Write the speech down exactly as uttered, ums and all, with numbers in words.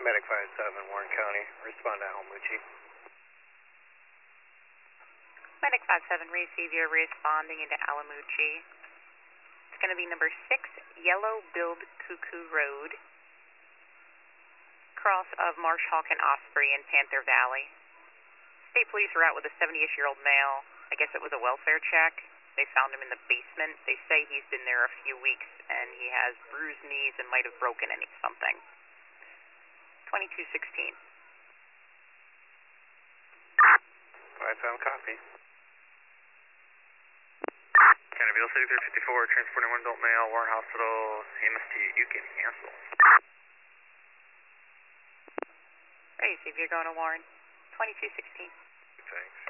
Medic five seven, Warren County. Respond to Almucci. Medic five seven, receive your responding into Alamucci. It's going to be number six, Yellow Billed Cuckoo Road, cross of Marsh Hawk and Osprey in Panther Valley. State police are out with a seventy-ish-year-old male. I guess it was a welfare check. They found him in the basement. They say he's been there a few weeks, and he has bruised knees and might have broken any something. twenty-two sixteen. five seven, copy. Countyville sixty-three fifty-four, transporting one adult male, Warren Hospital, A M S T, you can cancel. Ready, see if you're going to Warren. twenty-two sixteen. Thanks.